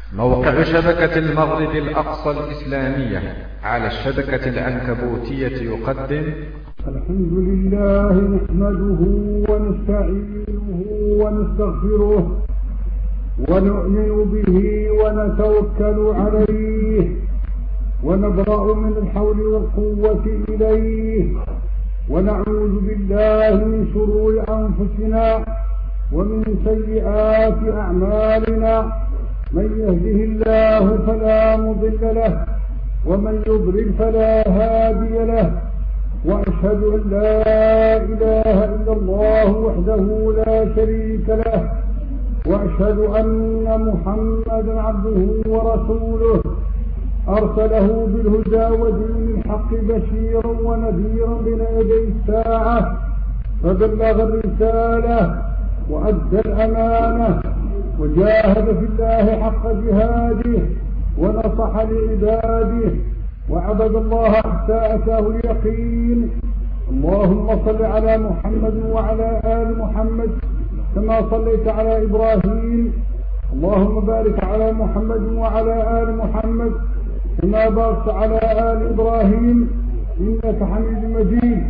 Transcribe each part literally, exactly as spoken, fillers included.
موقع شبكة المغرب الأقصى الإسلامية على الشبكة العنكبوتية يقدم. الحمد لله نحمده ونستعينه ونستغفره ونؤمن به ونتوكل عليه ونبرأ من الحول والقوة إليه ونعوذ بالله من شرور أنفسنا ومن سيئات أعمالنا. من يهده الله فلا مضل له ومن يضلل فلا هادي له، وأشهد أن لا إله إلا الله وحده لا شريك له، وأشهد أن محمدا عبده ورسوله أرسله بالهدى ودين الحق بشيرا ونذيرا بين يدي الساعة، فبلغ الرسالة وأدى الأمانة وجاهد في الله حق جهاده ونصح لعباده وعبد الله حتى أتاه اليقين. اللهم صل على محمد وعلى آل محمد كما صليت على إبراهيم. اللهم بارك على محمد وعلى آل محمد كما باركت على آل إبراهيم إنك حميد مجيد.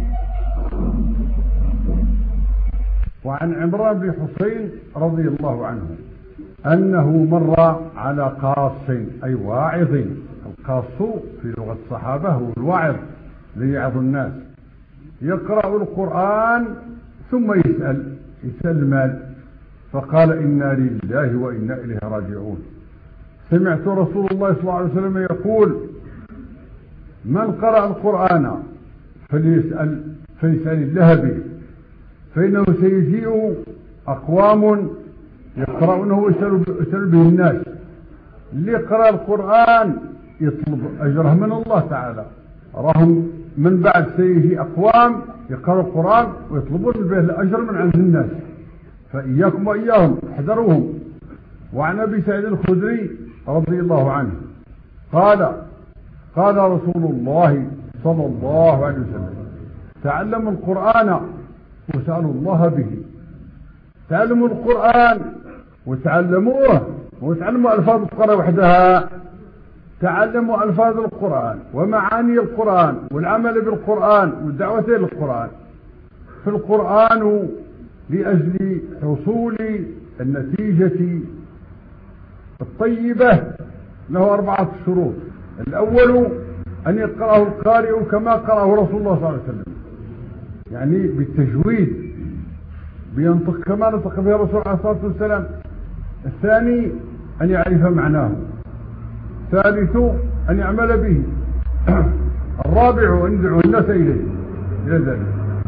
وعن عمران بن حسين رضي الله عنه أنه مر على قاص أي واعظ. القاص في لغة الصحابة هو الواعظ ليعظ الناس، يقرأ القرآن ثم يسأل يسأل المال، فقال إنا لله وإنا إليه راجعون. سمعت رسول الله صلى الله عليه وسلم يقول من قرأ القرآن فليسأل فيسأل الله به، فإنه سيجيء أقوام يقرأونه ويسأل به الناس. اللي يقرأ القرآن يطلب أجره من الله تعالى، راهم من بعد سيجي أقوام يقرأ القرآن ويطلبون به الأجر من عند الناس، فإياكم وإياهم احذروهم. وعن أبي سعيد الخدري رضي الله عنه قال قال رسول الله صلى الله عليه وسلم تعلموا القرآن وسألوا الله به. تعلموا القرآن وتعلموه، وتعلموا ألفاظ القرآن وحدها، تعلموا ألفاظ القرآن ومعاني القرآن والعمل بالقرآن والدعوة إلى القرآن. فالقرآن لأجل حصول النتيجة الطيبة له أربعة شروط. الأول أن يقرأه القارئ كما قرأه رسول الله صلى الله عليه وسلم، يعني بالتجويد بينطق كما نطق به الرسول عليه الصلاة والسلام. الثاني أن يعرف معناه. الثالث أن يعمل به. الرابع أن يدعو الناس إليه إلى ذلك.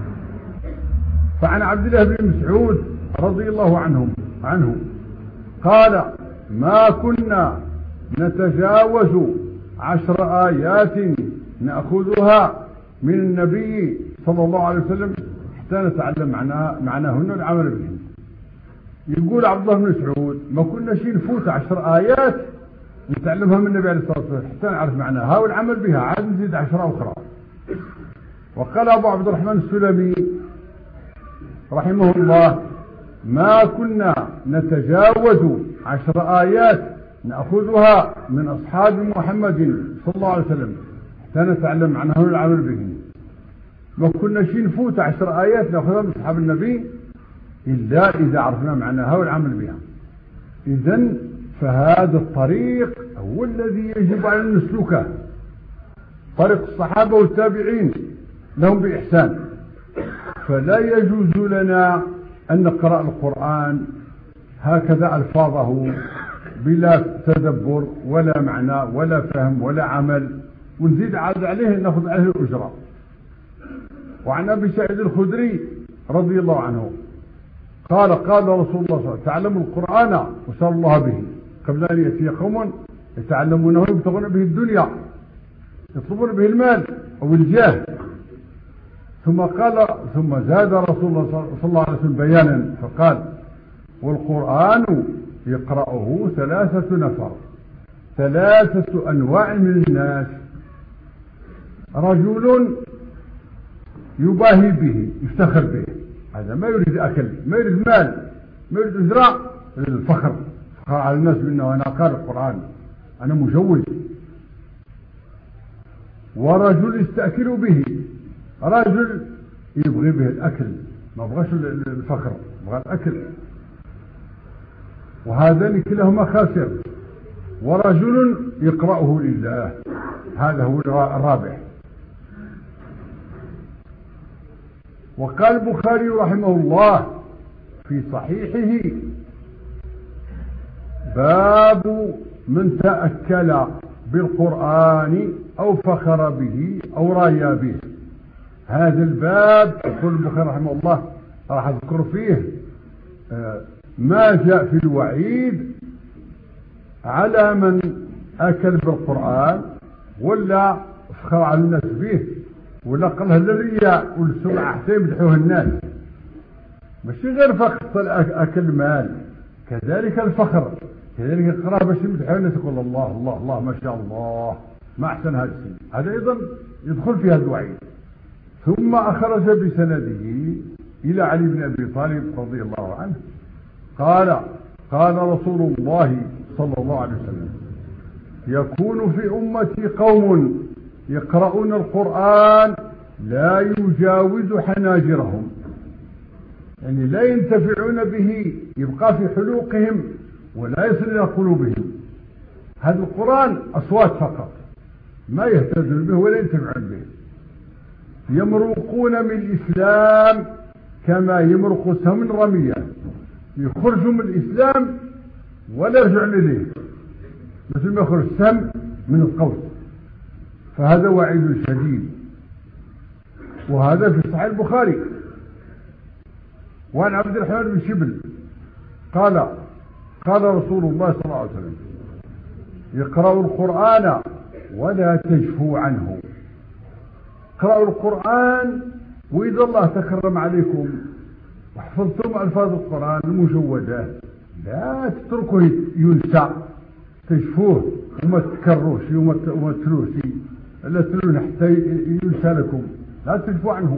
فعن عبد الله بن مسعود رضي الله عنه عنه قال ما كنا نتجاوز عشر آيات نأخذها من النبي صلى الله عليه وسلم حتى نتعلم معناها معناهن والعمل بهن. يقول عبد الله بن مسعود ما كنا شيء نفوت عشر آيات نتعلمها من النبي عليه الصلاة والسلام حتى نعرف معناها والعمل بها، عاد نزيد عشرة أخرى. وقال أبو عبد الرحمن السلمي رحمه الله ما كنا نتجاوز عشر آيات نأخذها من أصحاب محمد صلى الله عليه وسلم حتى نتعلم معناها والعمل بهن. ما كنا شيء نفوت عشر آيات نأخذها من أصحاب النبي إلا إذا عرفنا معناها والعمل بها. إذن فهذا الطريق هو الذي يجب أن نسلكه، طريق الصحابة والتابعين لهم بإحسان. فلا يجوز لنا أن نقرأ القرآن هكذا ألفاظه بلا تدبر ولا معنى ولا فهم ولا عمل ونزيد عاد عليه نأخذ عليه الأجرة. وعن أبي سعيد الخدري رضي الله عنه قال قال رسول الله صلى الله عليه وسلم تعلموا القرآن وسألوا الله به قبل أن يأتي قوم يتعلمونه يبتغون به الدنيا يطلبون به المال أو الجاه. ثم قال ثم زاد رسول الله صلى الله عليه وسلم بيانا فقال والقرآن يقرأه ثلاثة نفر ثلاثة أنواع من الناس، رجل يباهي به يفتخر به، هذا ما يريد أكل ما يريد مال ما يريد إزراء، يريد الفخر أقرأ على الناس بأنه أنا أقرأ القرآن، أنا مجوز. ورجل يستأكل به، رجل يبغي به الأكل، ما بغاش الفخر، بغى الأكل، وهذان كلاهما خاسر. ورجل يقرأه لله، هذا هو الرابح. وقال البخاري رحمه الله في صحيحه: باب من تأكل بالقرآن أو فخر به أو رايا به. هذا الباب يقول البخاري رحمه الله راح أذكر فيه ما جاء في الوعيد على من أكل بالقرآن ولا فخر على الناس به ولا قالها للرياء والسمعة حتى يمدحوه الناس. ماشي غير فقط أكل مال، كذلك الفخر، كذلك القراءة باش يمدحوه الناس، يقول الله الله الله ما شاء الله ما أحسن هذا الشيء، هذا أيضا يدخل في هذا الوعيد. ثم أخرج بسنده إلى علي بن أبي طالب رضي الله عنه قال: قال رسول الله صلى الله عليه وسلم: يكون في أمتي قوم يقرؤون القرآن لا يجاوز حناجرهم، يعني لا ينتفعون به، يبقى في حلوقهم ولا يصل إلى قلوبهم. هذا القرآن أصوات فقط، ما يهتزون به ولا ينتفعون به. يمرقون من الإسلام كما يمرق سهم الرمية، يخرجوا من الإسلام ولا يرجعون إليه، مثل ما يخرج السهم من القوس. فهذا وعيد شديد، وهذا في صحيح البخاري. وعن عبد الرحمن بن شبل قال: قال رسول الله صلى الله عليه وسلم: اقرأوا القرآن ولا تجفوا عنه. اقرأوا القرآن، وإذا الله تكرم عليكم وحفظتم ألفاظ القرآن المجودة لا تتركوه ينسى، تجفوه وما تكروش وما تلوش، لا تلون حتى ينسى لكم، لا تجفوا عنه.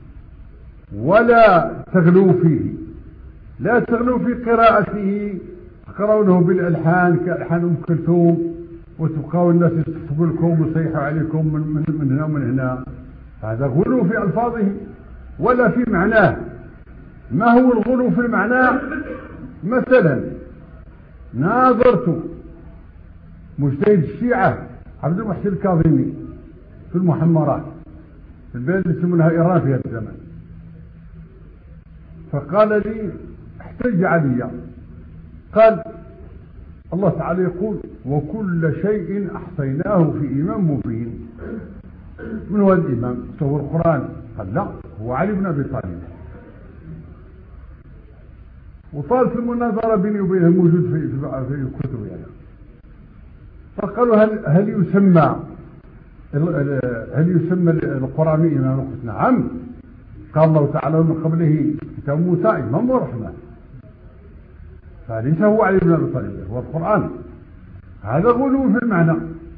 ولا تغلوا فيه، لا تغلوا في قراءته، تقرونه بالألحان كألحان أم كلثوم وتبقوا الناس يصفقوا لكم ويصيحوا عليكم من, من هنا ومن هنا، هذا غلو في ألفاظه ولا في معناه. ما هو الغلو في المعنى؟ مثلا ناظرت مجتهد الشيعة عبد المحسن الكاظمي في المحمرات في البلد اللي يسمونها إيران في هذا الزمن، فقال لي: احتج علي، قال: الله تعالى يقول: وكل شيء أحصيناه في إمام مبين. من هو الإمام؟ هو القرآن؟ قال: لا، هو علي بن أبي طالب. وطالت المناظرة بيني وبينه موجود في في الكتب يعني. فقالوا: هل هل يسمى هل يسمى القرآن إمام؟ قلت: نعم. قال الله تعالى من قبله كتاب موسى إمام ورحمة، فليس هو علي بن أبي طالب، هو القرآن. هذا غلو في المعنى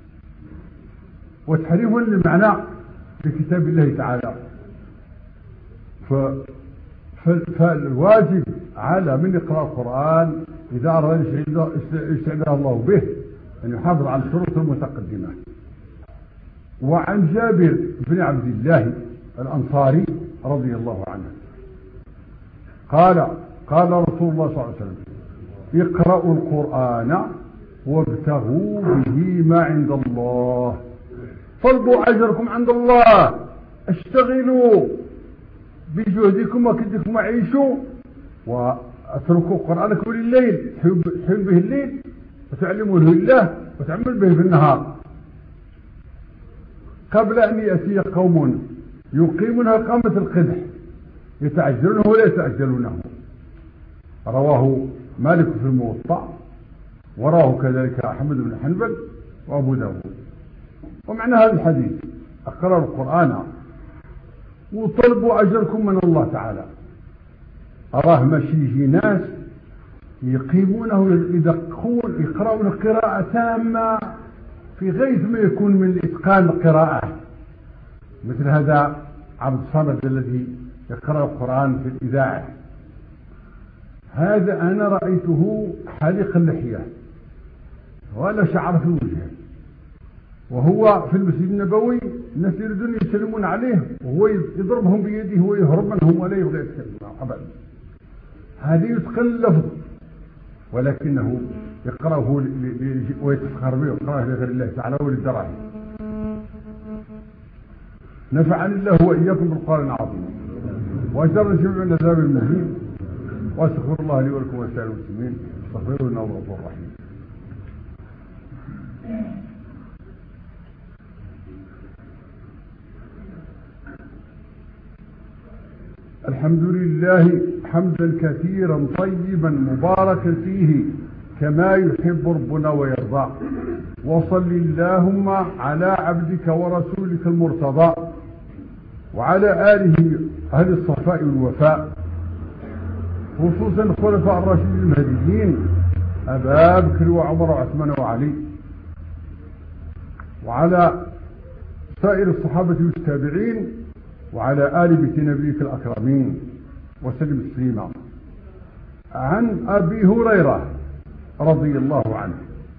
وتحريف للمعنى في كتاب الله تعالى. ف... ف... فالواجب على من يقرأ القرآن إذا أراد يستعيذ الله به أن يحافظ على الشروط المتقدمة. وعن جابر بن عبد الله الأنصاري رضي الله عنه قال: قال رسول الله صلى الله عليه وسلم: اقرأوا القرآن وابتغوا به ما عند الله، طلبوا أجركم عند الله، اشتغلوا بجهدكم وكدكم وعيشوا، واتركوا القرآن كل الليل، تحيون به الليل وتعلموا له الله وتعمل به في النهار، قبل أن يأتي قوم يقيمون إقامة القدح يتعجلونه ولا يتعجلونه. رواه مالك في الموطأ، وراه كذلك أحمد بن حنبل وأبو داود. ومعنى هذا الحديث: اقرأوا القرآن وطلبوا أجركم من الله تعالى. أراه ماشي يجي ناس يقيمونه يدقون يقرأون قراءة تامة في غير ما يكون من إتقان القراءة، مثل هذا عبد الصمد الذي يقرأ القرآن في الإذاعة، هذا أنا رأيته حالق اللحية ولا شعر في وجهه، وهو في المسجد النبوي الناس يريدون يسلمون عليه وهو يضربهم بيده ويهرب منهم ولا يبغى يتكلم أبدا. هذه يتقن اللفظ ولكنه يقرأه ويتفخر به ويقرأه لغير الله تعالى وللدراهم. نفعني الله وإياكم بالقرآن العظيم وأجرنا جميع من العذاب المهين، واستغفر الله لي ولكم ولسائر المسلمين استغفروه إنه هو الغفور الرحيم. الحمد لله حمدا كثيرا طيبا مباركا فيه كما يحب ربنا ويرضى، وصل اللهم على عبدك ورسولك المرتضى وعلى آله أهل الصفاء والوفاء، خصوصا الخلفاء الراشدين المهديين أبا بكر وعمر وعثمان وعلي، وعلى سائر الصحابة والتابعين وعلى آل بيت نبيك الأكرمين وسلم تسليما. عن أبي هريرة رضي الله عنه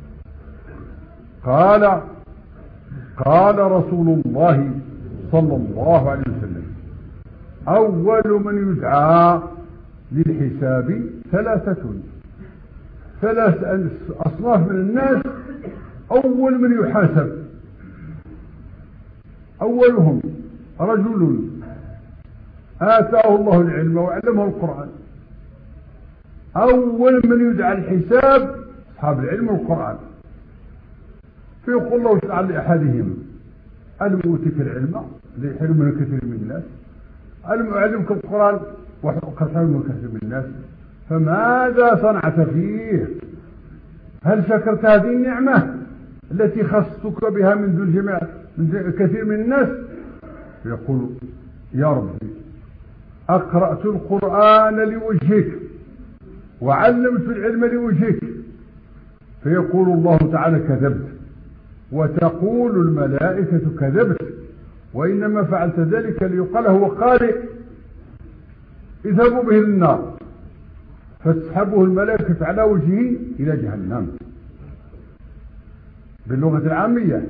قال قال رسول الله صلى الله عليه وسلم: أول من يدعى للحساب ثلاثة، ثلاث أصناف من الناس أول من يحاسب. أولهم رجل آتاه الله العلم وعلمه القرآن. أول من يدعى الحساب أصحاب العلم والقرآن. فيقول الله تعالى لأحدهم: ألم أوتك العلم ليحل من كثير من الناس، ألم أعلمك القرآن وقد من كثير من الناس، فماذا صنعت فيه؟ هل شكرت هذه النعمة التي خصتك بها من ذو الجماع من كثير من الناس؟ يقول: يا ربي أقرأت القرآن لوجهك وعلمت العلم لوجهك. فيقول الله تعالى: كذبت. وتقول الملائكة: كذبت، وإنما فعلت ذلك ليقال هو قارئ، اذهبوا به للنار. فتسحبه الملائكة على وجهه إلى جهنم. باللغة العامية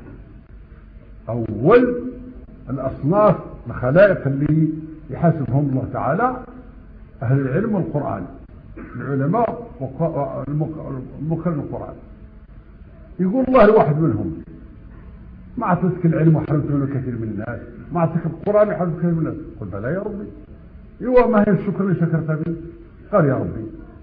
أول الأصناف الخلائق اللي يحاسبهم الله تعالى أهل العلم والقرآن، العلماء المقرن القرآن. يقول الله لواحد منهم: ما أعطيتك العلم وحرمت منه كثير من الناس، ما أعطيتك القرآن وحرمت كثير من الناس. قل: بلى يا ربي. ايوه، ما هي الشكر اللي شكرت به؟ قال: يا ربي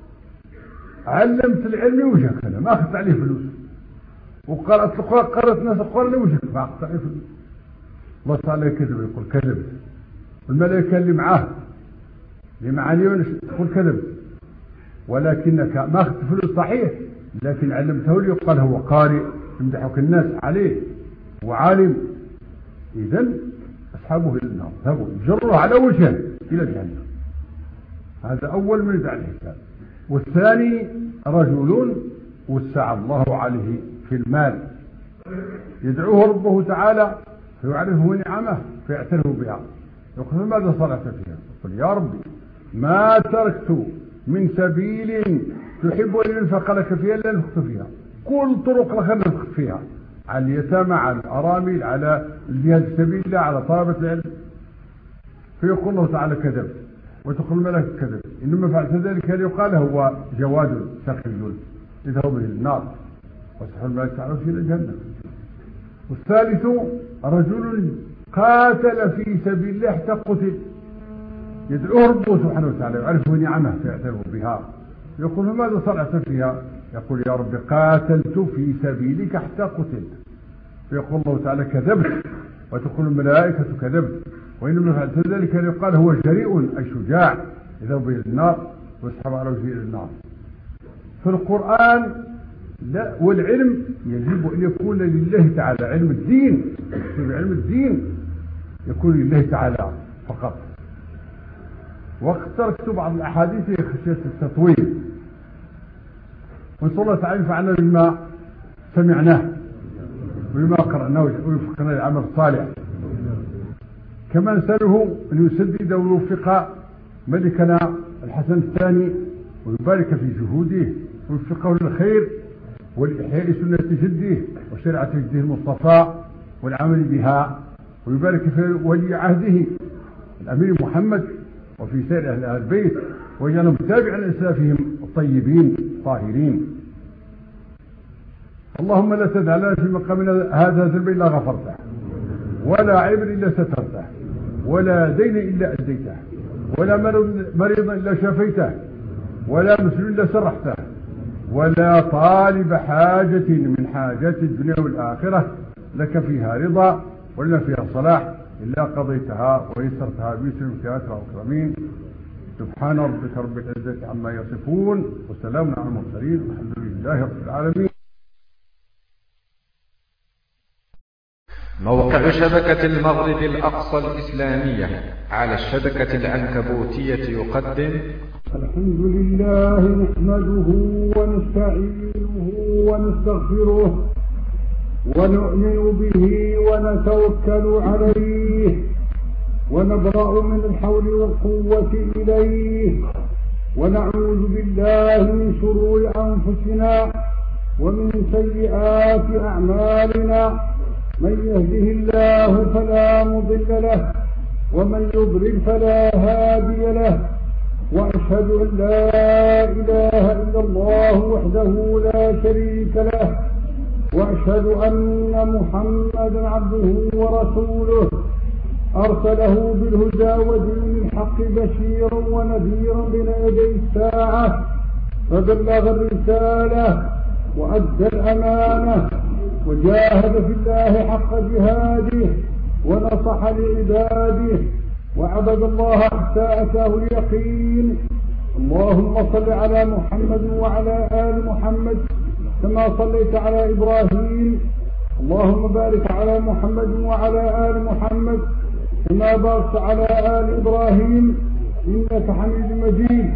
علمت العلم وجهك، أنا ما أخذت عليه فلوس، وقرأت القرآن قرأت الناس القرآن لوجهك ما أخذت عليه فلوس. الله تعالى كذب، يقول: كذب. الملائكة اللي معاه اللي معاني تقول: كذب، ولكنك ما أخذت فلوس صحيح، لكن علمته لي، يقال هو قارئ يمدحك الناس عليه وعالم. إذن أصحابه إلى النار، ذهبوا جروا على وجهه إلى جهنم. هذا أول من يدعى الحساب. والثاني رجل وسع الله عليه في المال، يدعوه ربه تعالى فيعرفه نعمه فيعترف بها. يقول: ماذا صنعت فيها؟ يقول: يا ربي ما تركت من سبيل تحب أن ينفق لك فيها إلا نفقت فيها، كل طرق لك نفقت فيها، على اليتامى، على الأرامل، على الجهاد في سبيل الله، على طلبة العلم. فيقول الله تعالى: كذبت. وتقول الملائكة: كذبت، إنما فعلت ذلك ليقال هو جواد سخي اذهبوا به النار، وسحب الملائكة تعالى إلى الجنة. والثالث رجل قاتل في سبيل الله حتى قتل، يدعوه ربه سبحانه وتعالى يعرفه نعمه فيعترف بها. يقول: ماذا صنعت فيها؟ يقول: يا رب قاتلت في سبيلك حتى قتلت. فيقول الله تعالى: كذبت. وتقول الملائكة: كذبت، وإنما فعلت ذلك ليقال هو جريء أي شجاع يذهب إلى النار ويسحب على وجهه إلى النار. في القرآن لا، والعلم يجب أن يكون لله تعالى، علم الدين، علم الدين يكون لله تعالى فقط. وقد تركت بعض الأحاديث خشية التطويل، ونسأل الله تعالى ينفعنا بما سمعناه وبما قرأناه ويوفقنا للعمل الصالح. كما نسأله أن يسدد ويوفق ملكنا الحسن الثاني ويبارك في جهوده ويوفقه للخير والإحياء سنة جده وشريعة جده المصطفى والعمل بها، ويبارك في ولي عهده الأمير محمد وفي سائر أهل البيت، ويجعلهم تابعا لأسلافهم الطيبين الطاهرين. اللهم لا تدع لنا في مقامنا هذا ذنب إلا غفرته، ولا عيب إلا سترته، ولا دين إلا أديته، ولا مريض إلا شفيته، ولا مسلم إلا سرحته، ولا طالب حاجة من حاجات الدنيا والآخرة لك فيها رضا ولنا فيها صلاح إلا قضيتها ويسرتها باسمك يا أكرم الأكرمين. سبحان ربك رب العزة عما يصفون وسلام على المرسلين والحمد لله رب العالمين. موقع شبكة المغرب الأقصى الإسلامية على الشبكة العنكبوتية يقدم. الحمد لله نحمده ونستعينه ونستغفره ونؤمن به ونتوكل عليه ونبرأ من الحول والقوة إليه، ونعوذ بالله من شرور أنفسنا ومن سيئات أعمالنا، من يهده الله فلا مضل له ومن يضلل فلا هادي له، وأشهد أن لا إله إلا الله وحده لا شريك له، وأشهد أن محمدا عبده ورسوله أرسله بالهدى ودين الحق بشيرا ونذيرا بين يدي الساعة، فبلغ الرسالة وأدى الأمانة وجاهد في الله حق جهاده ونصح لعباده وعبد الله حتى أتاه اليقين. اللهم صل على محمد وعلى آل محمد كما صليت على إبراهيم، اللهم بارك على محمد وعلى آل محمد كما باركت على آل إبراهيم إنك حميد مجيد.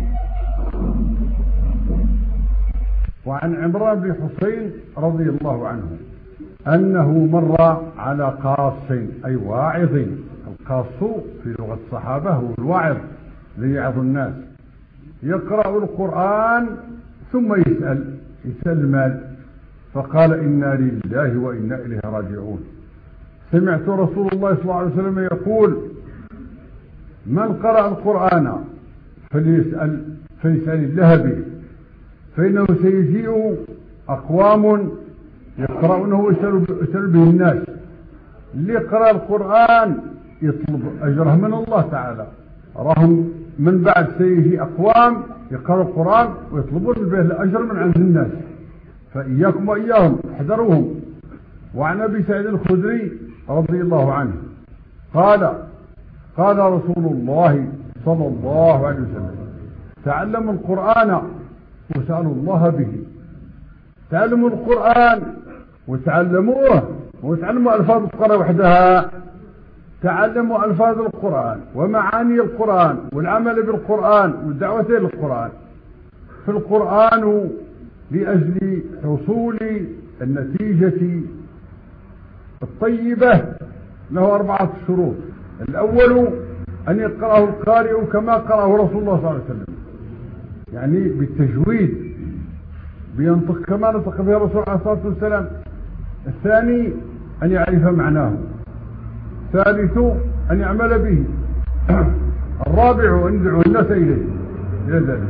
وعن عمران بن حسين رضي الله عنه أنه مر على قاص أي واعظ. القاص في لغة الصحابة هو الواعظ ليعظ الناس، يقرأ القرآن ثم يسأل يسأل المال، فقال إنا لله وإنا إليه راجعون. سمعت رسول الله صلى الله عليه وسلم يقول من قرأ القرآن فليسأل فليسأل الله به، فإنه سيجيء أقوام يقرأونه ويسأل به الناس. اللي يقرأ القرآن يطلب أجره من الله تعالى، راهم من بعد سيجي أقوام يقرأ القرآن ويطلبون به الأجر من عند الناس، فإياكم وإياهم احذروهم. وعن أبي سعيد الخدري رضي الله عنه قال قال رسول الله صلى الله عليه وسلم تعلموا القرآن وسألوا الله به. تعلموا القرآن وتعلموه، وتعلموا ألفاظ القرآن وحدها، تعلموا ألفاظ القرآن ومعاني القرآن والعمل بالقرآن والدعوة إلى القرآن. في القرآن لأجل حصول النتيجة الطيبة له أربعة شروط. الأول أن يقرأه القارئ كما قرأه رسول الله صلى الله عليه وسلم، يعني بالتجويد بينطق كما نطق به الرسول عليه الصلاة والسلام. الثاني أن يعرف معناه. الثالث أن يعمل به. الرابع أن يدعو الناس إليه إلى ذلك.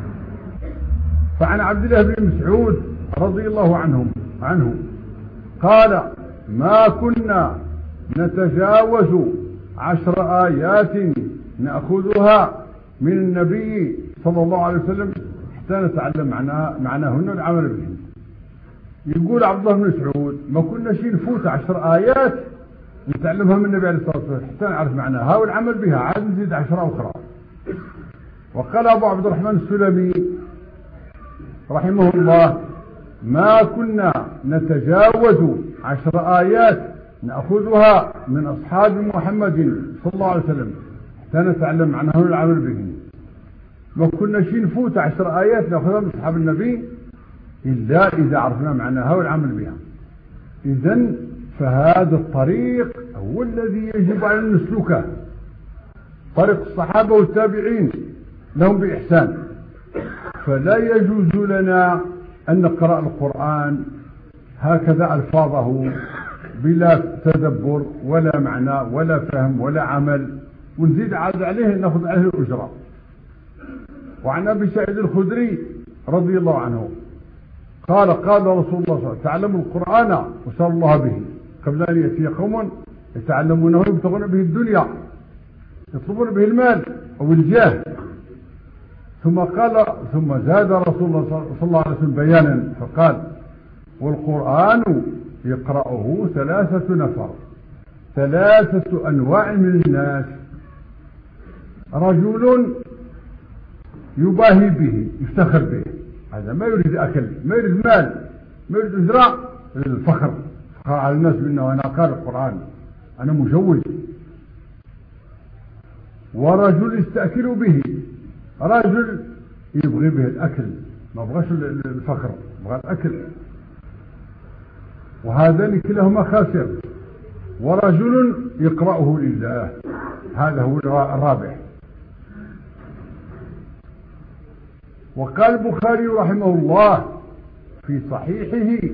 فعن عبد الله بن مسعود رضي الله عنهم عنه قال ما كنا نتجاوز عشر آيات نأخذها من النبي صلى الله عليه وسلم حتى نتعلم معناها معناهن والعمل بهن. يقول عبد الله بن مسعود ما كنا شيء نفوت عشر آيات نتعلمها من النبي عليه الصلاة والسلام حتى نعرف معناها والعمل بها، عاد نزيد عشرة أخرى. وقال أبو عبد الرحمن السلمي رحمه الله ما كنا نتجاوز عشر آيات نأخذها من أصحاب محمد صلى الله عليه وسلم حتى نتعلم معناهن والعمل بهن. ما كنا شيء نفوت عشر آيات نأخذها من أصحاب النبي إلا إذا عرفنا معناها والعمل بها. إذن فهذا الطريق هو الذي يجب أن نسلكه، طريق الصحابة والتابعين لهم بإحسان. فلا يجوز لنا أن نقرأ القرآن هكذا ألفاظه بلا تدبر ولا معنى ولا فهم ولا عمل، ونزيد عاد عليه نأخذ عليه الأجرة. وعن أبي سعيد الخدري رضي الله عنه قال قال رسول الله صلى الله عليه وسلم تعلموا القرآن وسألوا الله به قبل أن يأتي قوم يتعلمونه يبتغون به الدنيا يطلبون به المال أو الجاه. ثم قال ثم زاد رسول الله صلى الله عليه وسلم بيانا فقال والقرآن يقرأه ثلاثة نفر ثلاثة أنواع من الناس، رجل يباهي به يفتخر به، هذا ما يريد أكل ما يريد مال ما يريد إجراء، يريد الفخر، فخر على الناس بأنه أنا قارئ القرآن أنا مجوز. ورجل يستأكل به، رجل يبغي به الأكل ما بغاش الفخر بغى الأكل، وهذان كلاهما خاسر. ورجل يقرأه لله، هذا هو الرابح. وقال البخاري رحمه الله في صحيحه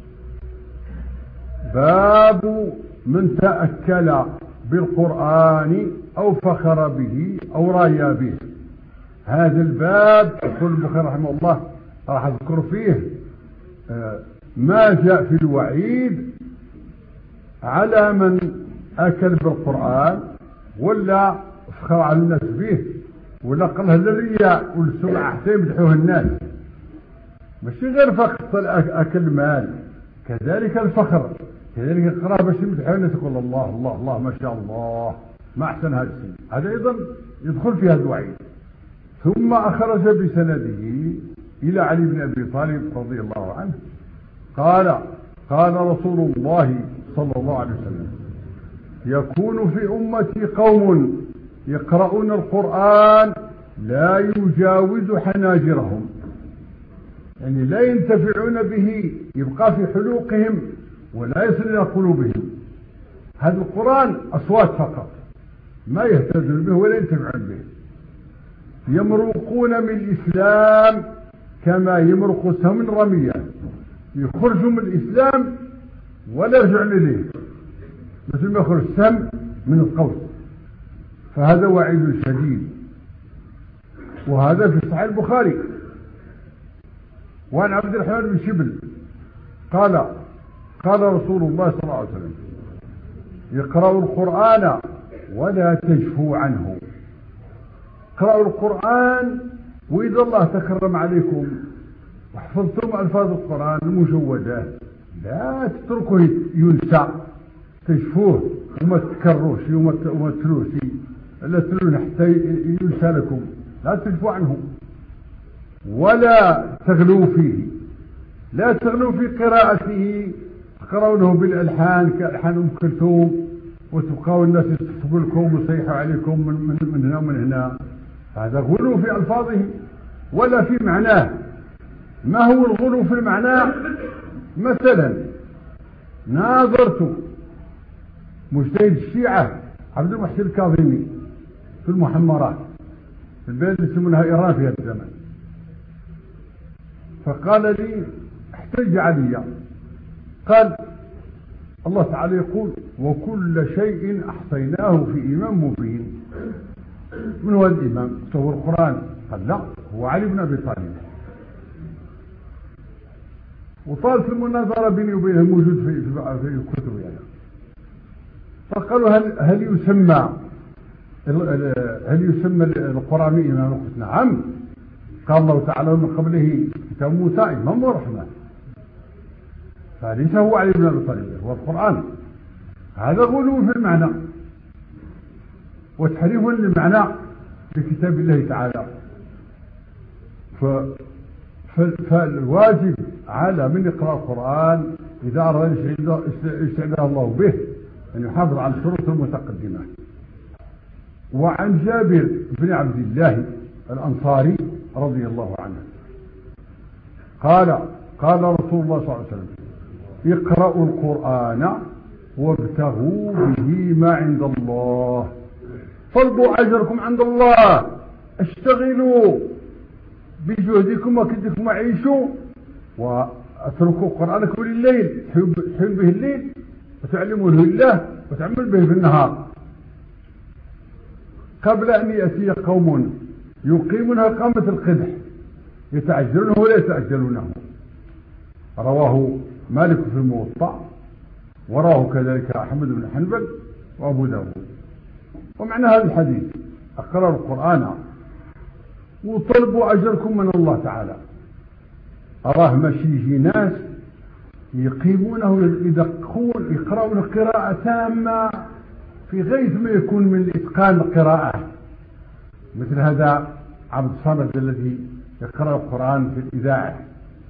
باب من تأكل بالقرآن أو فخر به أو رايا به. هذا الباب يقول البخاري رحمه الله راح أذكر فيه ما جاء في الوعيد على من أكل بالقرآن ولا فخر على الناس به ولا قالها للرياء والسمعة حتى يمدحوه الناس، ماشي غير فقط أكل مال، كذلك الفخر، كذلك القراءة باش يمدحوه الناس يقول الله الله الله ما شاء الله ما أحسن هذا الشيء، هذا أيضا يدخل في هذا الوعيد. ثم أخرج بسنده إلى علي بن أبي طالب رضي الله عنه قال قال رسول الله صلى الله عليه وسلم يكون في أمتي قوم يقرؤون القرآن لا يجاوز حناجرهم، يعني لا ينتفعون به يبقى في حلوقهم ولا يصل إلى قلوبهم. هذا القرآن أصوات فقط ما يهتدون به ولا ينتفعون به، يمرقون من الإسلام كما يمرق سهم الرمية، يخرجوا من الإسلام ولا يرجعون إليه مثل ما يخرج السهم من القوس. فهذا وعيد شديد، وهذا في صحيح البخاري. وعن عبد الرحمن بن شبل قال قال رسول الله صلى الله عليه وسلم اقرأوا القرآن ولا تجفوا عنه. اقرأوا القرآن وإذا الله تكرم عليكم وحفظتم ألفاظ القرآن المجودات لا تتركوه ينسى تجفوه وما تكروش وما تلوش لا تلون حتى ينسى لكم، لا تجفوا عنه ولا تغلوا فيه، لا تغلوا في قراءته تقرونه بالألحان كألحان أم كلثوم وتبقوا الناس يصفقوا لكم ويصيحوا عليكم من, من, من هنا ومن هنا، هذا غلو في ألفاظه ولا في معناه. ما هو الغلو في المعنى؟ مثلا ناظرت مجتهد الشيعة عبد المحسن الكاظمي في المحمرات في البلد اللي يسمونها إيران في هذا الزمن، فقال لي احتج علي قال الله تعالى يقول وكل شيء أحصيناه في إمام مبين. من هو الإمام؟ هو القرآن؟ قال لا هو علي بن أبي طالب. وطالت المناظرة بيني وبينه موجود في في الكتب يعني. فقالوا هل هل يسمى هل يسمى القرآن إمام؟ قلت نعم، قال الله تعالى من قبله كتاب موسى إمام ورحمة، فليس هو علي بن أبي طالب هو القرآن. هذا غلو في المعنى وتحريف للمعنى في كتاب الله تعالى. ف فالواجب على من يقرأ القرآن إذا أراد يستعيذ الله به أن يحافظ على الشروط المتقدمة. وعن جابر بن عبد الله الأنصاري رضي الله عنه قال قال رسول الله صلى الله عليه وسلم اقرأوا القرآن وابتغوا به ما عند الله، طلبوا أجركم عند الله، اشتغلوا بجهدكم وكدكم عيشوا واتركوا قرآنكم لليل، تحيون به الليل وتعلمونه الله وتعمل به في النهار، قبل أن يأتي قوم يقيمون قامة القدح يتعجلونه ولا يتعجلونه. رواه مالك في الموطأ، وراه كذلك أحمد بن حنبل وأبو داود. ومعنى هذا الحديث اقرأوا القرآن وطلبوا أجركم من الله تعالى. أراه ماشي يجي ناس يقيمونه يدقون يقرأون قراءة تامة في غيث ما يكون من إتقان القراءة، مثل هذا عبد الصمد الذي يقرأ القرآن في الإذاعة.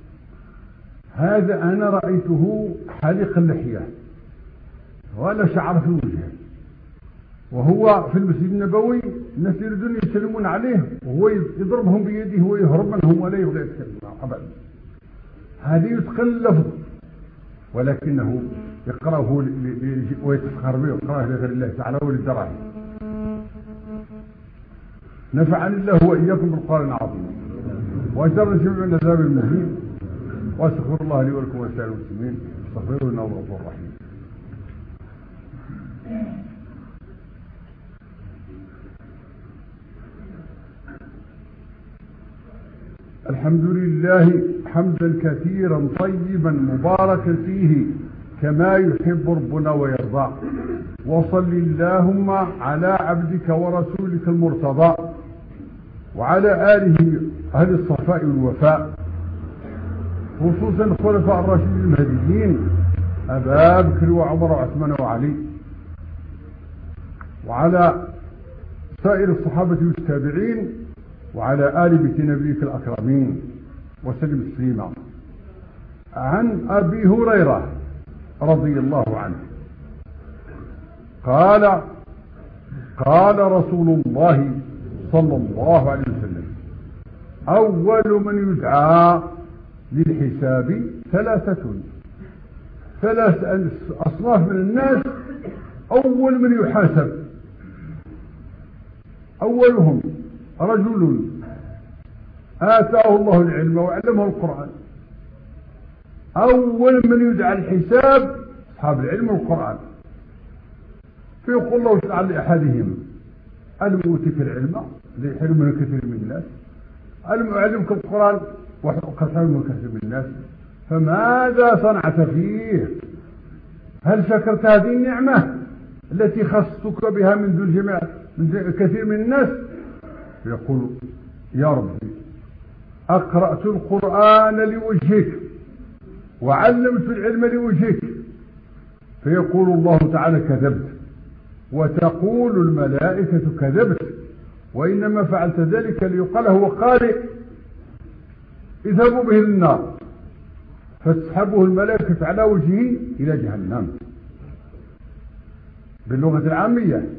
هذا أنا رأيته حليق اللحية ولا شعر في الوجه، وهو في المسجد النبوي الناس يريدون يسلمون عليه وهو يضربهم بيده ويهرب منهم ولا يبغى يتكلم أبدا. هذه يتقن اللفظ ولكنه يقرأه ويتفخر به ويقرأه لغير الله تعالى وللدراهم. نفعني الله وإياكم بالقرآن العظيم وأجرنا جميع من العذاب المهين، واستغفر الله لي ولكم ولسائر المسلمين استغفروه إنه هو الغفور الرحيم. الحمد لله حمدا كثيرا طيبا مباركا فيه كما يحب ربنا ويرضى، وصل اللهم على عبدك ورسولك المرتضى وعلى آله أهل الصفاء والوفاء، خصوصا الخلفاء الراشدين المهديين أبا بكر وعمر وعثمان وعلي، وعلى سائر الصحابة والتابعين وعلى آل بيت نبيك الأكرمين وسلم تسليما. عن أبي هريرة رضي الله عنه قال قال رسول الله صلى الله عليه وسلم: أول من يدعى للحساب ثلاثة، ثلاث أصناف من الناس أول من يحاسب. أولهم رجل آتاه الله العلم وعلمه القرآن. أول من يدعى الحساب أصحاب العلم والقرآن. فيقول الله تعالى لأحدهم: ألم أوتك العلم ليحرم من كثير من الناس، ألم أعلمك القرآن وقصر من كثير من الناس، فماذا صنعت فيه؟ هل شكرت هذه النعمة التي خصتك بها من ذو الجميع من كثير من الناس؟ يقول: يا ربي أقرأت القرآن لوجهك وعلمت العلم لوجهك. فيقول الله تعالى: كذبت. وتقول الملائكة: كذبت، وإنما فعلت ذلك ليقال هو قارئ، اذهبوا به للنار. فتسحبه الملائكة على وجهه إلى جهنم. باللغة العامية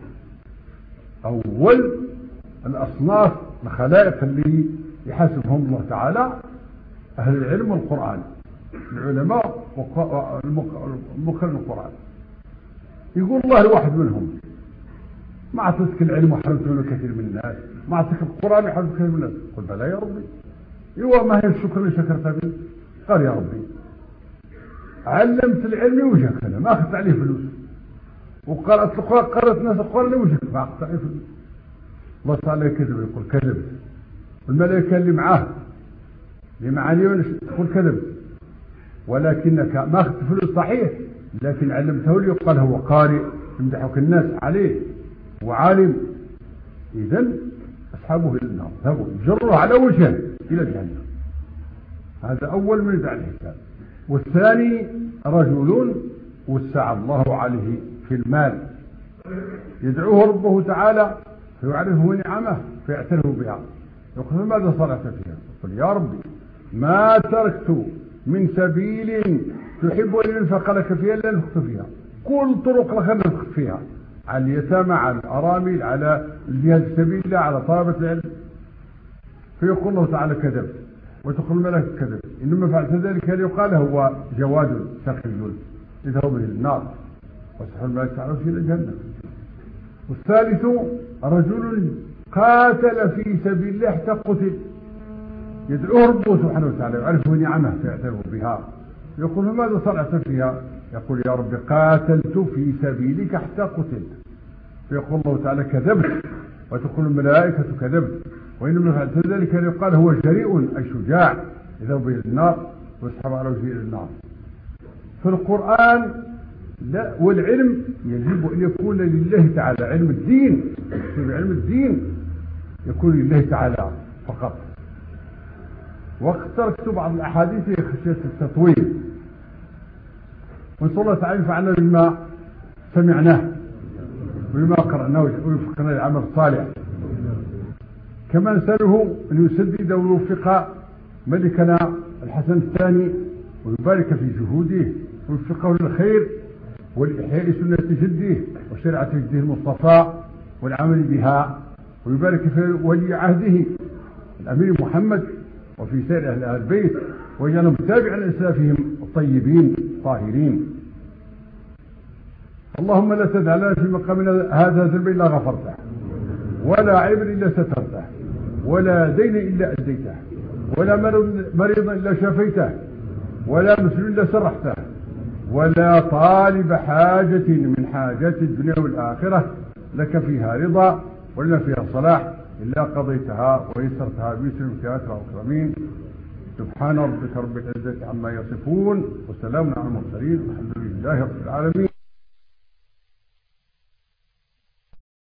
أول الأصناف الخلائق اللي يحاسبهم الله تعالى أهل العلم والقرآن، العلماء المقرن القرآن. يقول الله الواحد منهم: ما أعطيتك العلم وحرمت منه كثير من الناس، ما أعطيتك القرآن وحرمت كثير من الناس. قل: بلى يا ربي. ايوه، ما هي الشكر اللي شكرت به؟ قال: يا ربي علمت العلم وجهك، أنا ما أخذت عليه فلوس، وقرأت القرآن قرأت الناس القرآن لوجهك، ما أخذت عليه فلوس. الله تعالى كذب، يقول: كذب. الملائكة اللي معاه اللي معاني تقول: كذب، ولكنك ما أخذت فلوس صحيح، لكن علمته لي، يقال هو قارئ، يمدحك الناس عليه وعالم. إذن أصحابه إلى النار، ذهبوا جروا على وجهه إلى جهنم. هذا أول من يدعى الحساب. والثاني رجل وسع الله عليه في المال، يدعوه ربه تعالى فيعرفه نعمه فيعترف بها. يقول: ماذا صنعت فيها؟ يقول: يا ربي ما تركت من سبيل تحب أن ينفق لك فيها إلا نفقت فيها، كل طرق الخير نفقت فيها، على اليتامى، على الأرامل، على الجهاد في سبيل الله، على طلبة العلم. فيقول الله تعالى: كذبت. وتقول الملائكة: كذبت، إنما فعلت ذلك ليقال هو جواد سخي اذهبوا به النار، وسحر الملائكة تعالى إلى الجنة. والثالث رجل قاتل في سبيل الله حتى قتل، يدعوه ربه سبحانه وتعالى يعرف نعمه فيعترف بها. يقول ماذا صنعت فيها؟ يقول يا رب قاتلت في سبيلك حتى قتلت. فيقول الله تعالى كذبت، وتقول الملائكة كذبت، وإنما فعلت ذلك يقال هو جريء أي شجاع يذهب إلى النار ويسحب على وجهه إلى النار. في القرآن لا، والعلم يجب أن يكون لله تعالى، علم الدين، علم الدين يكون لله تعالى فقط. وقد تركت بعض الأحاديث خشية التطويل، ونسأل الله تعالى ينفعنا بما سمعناه وبما قرأناه ويوفقنا للعمل الصالح. كما نسأله أن يسدد ويوفق ملكنا الحسن الثاني ويبارك في جهوده ويوفقه للخير والإحياء سنة جده وشريعة جده المصطفى والعمل بها، ويبارك في ولي عهده الأمير محمد وفي سائر أهل البيت، ويجعلهم تابعا لأسلافهم الطيبين الطاهرين. اللهم لا تدع لنا في مقامنا هذا ذنبا إلا غفرته، ولا عيبا إلا سترته، ولا دين إلا أديته، ولا مريضا إلا شفيته، ولا مسلم إلا سرحته، ولا طالب حاجة من حاجات الدنيا والآخرة لك فيها رضا ولنا فيها صلاح إلا قضيتها ويسرتها بيسرك يا أكرم الأكرمين. سبحان ربك رب العزة عما يصفون، وسلام على المرسلين، والحمد لله رب العالمين.